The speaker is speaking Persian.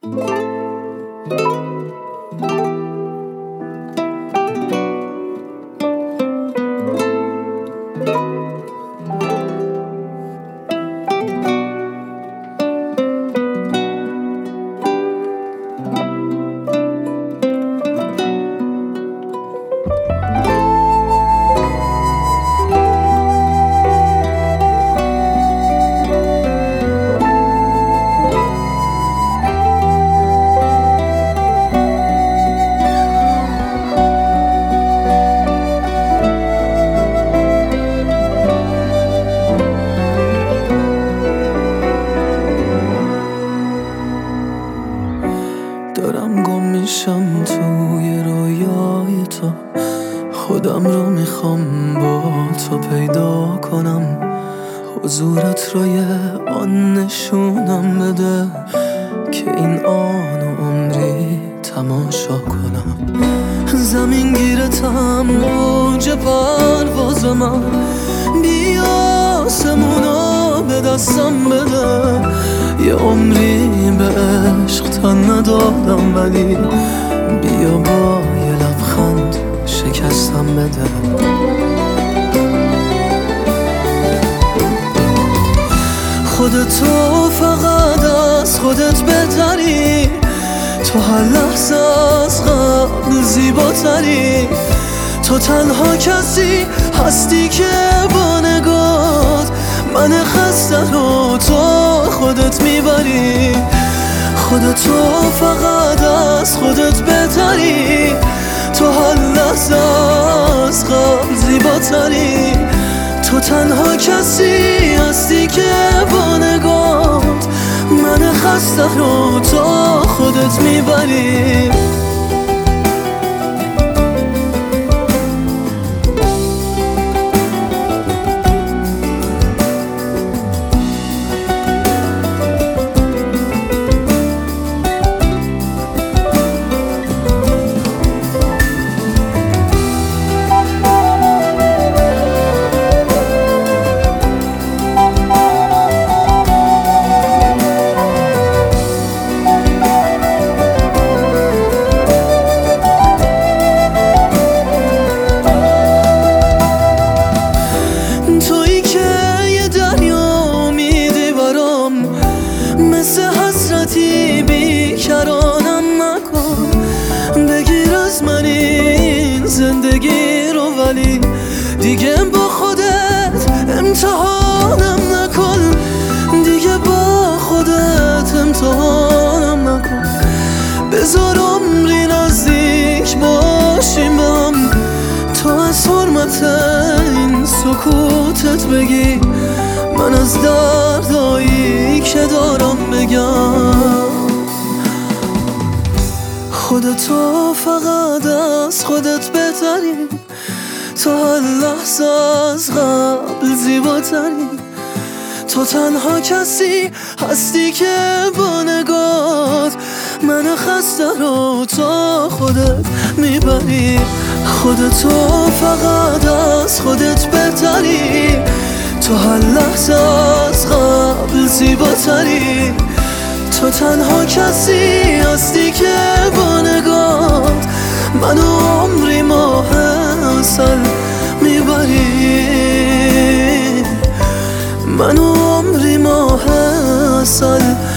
دارم گم میشم توی رویای تو، خودم رو میخوام با تو پیدا کنم، حضورت روی آن نشونم بده که این آن عمری تماشا کنم. زمین گیرتم موج پرواز من، بیا آسمونو به دستم بده. یه عمری به عشق تن ندادم، ولی بیا با یه لبخند شکستم بده. خودتو فقط از خودت بهتری، تو هر لحظه از قبل زیباتری. تو تنها کسی هستی که با نگات من خسته رو تو خودت میبری. خودتو فقط از خودت بهتری، تو هر لحظه از قبل زیباتری. تو تنها کسی هستی که با نگات من خسته رو تو خودت میبری. بیکرانم نکن، بگیر از من این زندگی رو، ولی دیگه با خودت امتحانم نکن. دیگه با خودت امتحانم نکن. بذار عمری نزدیک باشیم به هم، تو از حرمت این سکوتت بگی، من از دردایی که دارم بگم. خودتو فقط از خودت بهتری، تو هر لحظه از قبل زیباتری. تو تنها کسی هستی که با نگات من خسته رو تو خودت میبری. خودتو فقط از خودت بهتری، تو هر لحظه از قبل زیباتری. تو تنها کسی هستی که با نگات منو عمری ماه عسل میبری. منو عمری ماه عسل